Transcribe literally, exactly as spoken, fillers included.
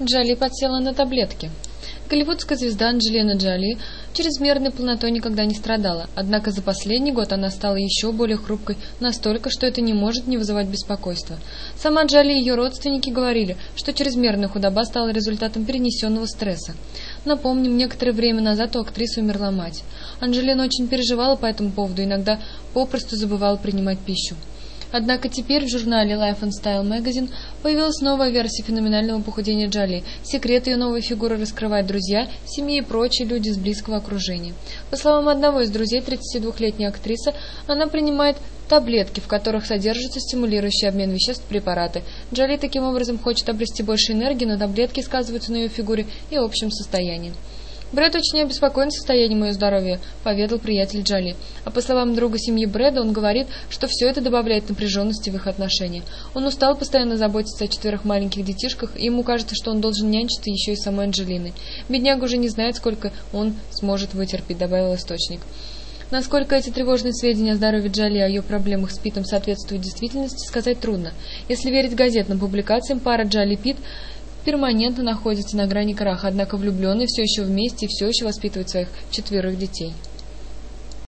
Джоли подсела на таблетки. Голливудская звезда Анджелина Джоли чрезмерной полнотой никогда не страдала, однако за последний год она стала еще более хрупкой, настолько, что это не может не вызывать беспокойства. Сама Джоли и ее родственники говорили, что чрезмерная худоба стала результатом перенесенного стресса. Напомним, некоторое время назад у актрисы умерла мать. Анджелина очень переживала по этому поводу, иногда попросту забывала принимать пищу. Однако теперь в журнале Life and Style Magazine появилась новая версия феноменального похудения Джоли. Секрет ее новой фигуры раскрывают друзья, семьи и прочие люди из близкого окружения. По словам одного из друзей тридцатидвухлетней актрисы, она принимает таблетки, в которых содержатся стимулирующие обмен веществ препараты. Джоли таким образом хочет обрести больше энергии, но таблетки сказываются на ее фигуре и общем состоянии. Брэд очень обеспокоен состоянием ее здоровья, поведал приятель Джоли. А по словам друга семьи Брэда, он говорит, что все это добавляет напряженности в их отношения. Он устал постоянно заботиться о четверых маленьких детишках, и ему кажется, что он должен нянчиться еще и самой Анджелиной. Бедняга уже не знает, сколько он сможет вытерпеть, добавил источник. Насколько эти тревожные сведения о здоровье Джоли и о ее проблемах с Питом соответствуют действительности, сказать трудно. Если верить газетным публикациям, пара Джоли и Пит перманентно находится на грани краха, однако влюбленные все еще вместе и все еще воспитывают своих четверых детей.